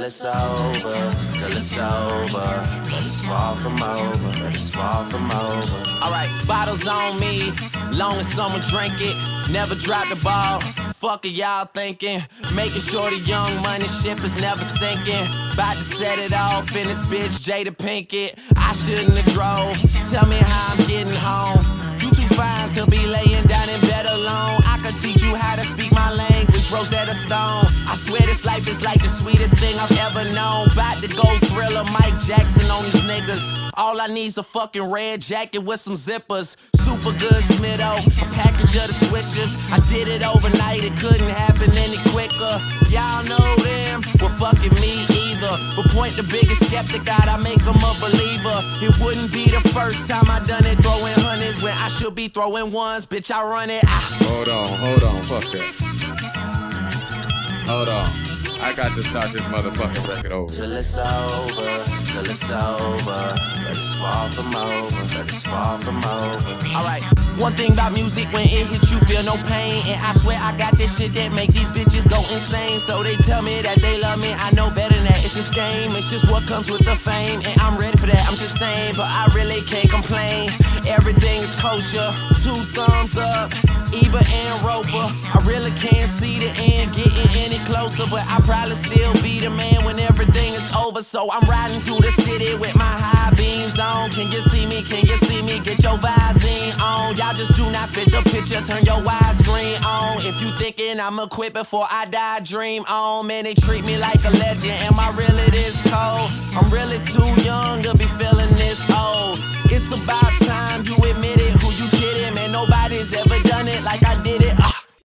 till it's over, till it's over. But it's far from over, but it's far from over. Alright, bottles on me, long as someone drink it. Never drop the ball, fuck it y'all thinking. Making sure the young money ship is never sinking. About to set it off in this bitch Jada Pinkett. I shouldn't have drove, tell me how I'm getting home. You too fine to be laying down in bed alone. I could teach you how to speak my language, Rosetta Stone. I swear this life is like the sweetest thing I've ever known. About to go Thriller, Mike Jackson on these niggas. All I need's a fucking red jacket with some zippers. Super good Smitto, a package of the swishers. I did it overnight, it couldn't happen any quicker. Y'all know them, well fucking me either. But point the biggest skeptic out, I make them a believer. It wouldn't be the first time I done it, throwing hundreds when I should be throwing ones. Bitch, I run it. Hold on, fuck that. Hold on. I got to start this motherfucking record over. Till it's over, till it's over. But it's far from over, but it's far from over. Alright, one thing about music, when it hits you feel no pain. And I swear I got this shit that make these bitches go insane. So they tell me that they love me, I know better than that. It's just game, it's just what comes with the fame. And I'm ready for that, I'm just saying, but I really can't complain. Everything is kosher, 2 thumbs up, Ebert and Roper. I really can't see the end getting any closer, but I probably still be the man when everything is over. So I'm riding through the city with my high beams on. Can you see me? Can you see me? Get your Visine on. Y'all just do not fit the picture, turn your widescreen on. If you thinking I'ma quit before I die, dream on. Man, they treat me like a legend. Am I really this cold? I'm really too young to be feeling this old. It's about time you admit it, who you kidding? Man, nobody's ever done it like I did